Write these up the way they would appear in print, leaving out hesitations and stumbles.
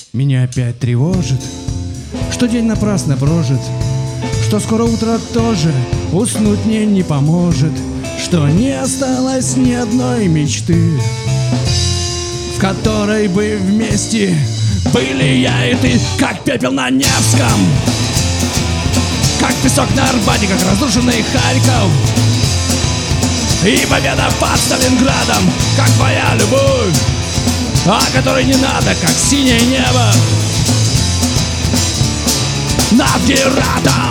Меня опять тревожит, что день напрасно прожит, что скоро утро тоже уснуть мне не поможет, что не осталось ни одной мечты, в которой бы вместе были я и ты, как пепел на Невском, как песок на Арбате, как разрушенный Харьков и победа под Сталинградом, как твоя любовь, о которой не надо, как синее небо над Гератом.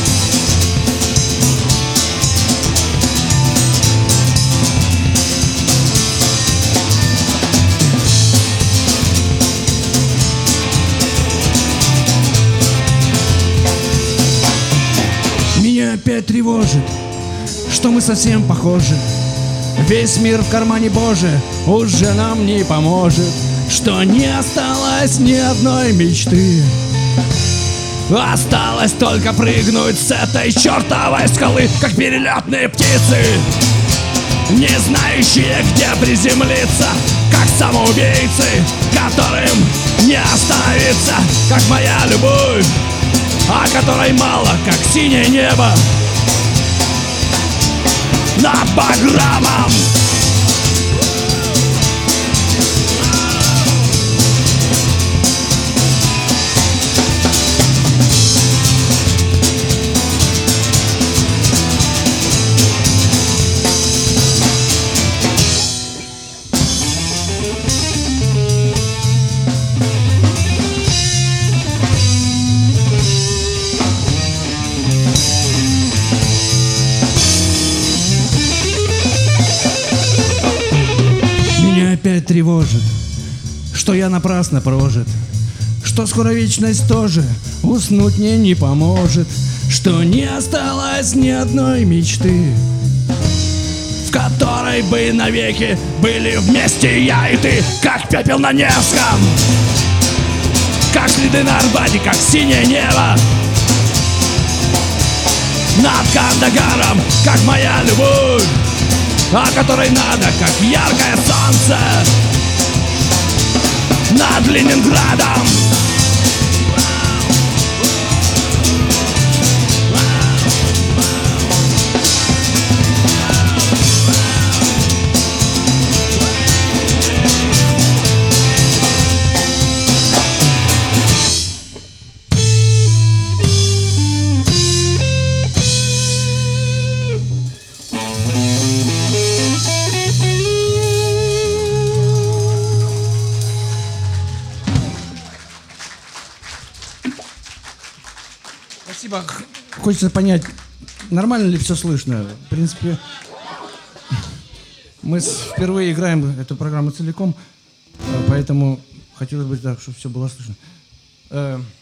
Меня опять тревожит, что мы совсем похожи. Весь мир в кармане Божий уже нам не поможет, что не осталось ни одной мечты. Осталось только прыгнуть с этой чертовой скалы, как перелетные птицы, не знающие, где приземлиться, как самоубийцы, которым не остановиться, как моя любовь, о которой мало, как синее небо над Баграмом. Опять тревожит, что я напрасно прожит, что скоро вечность тоже уснуть мне не поможет, что не осталось ни одной мечты, в которой бы навеки были вместе я и ты, как пепел на Невском, как следы на Арбате, как синее небо над Кандагаром, как моя любовь, о которой надо, как яркое солнце над Ленинградом. Спасибо. Хочется понять, нормально ли все слышно. В принципе, мы впервые играем эту программу целиком, поэтому хотелось бы, да, чтобы все было слышно.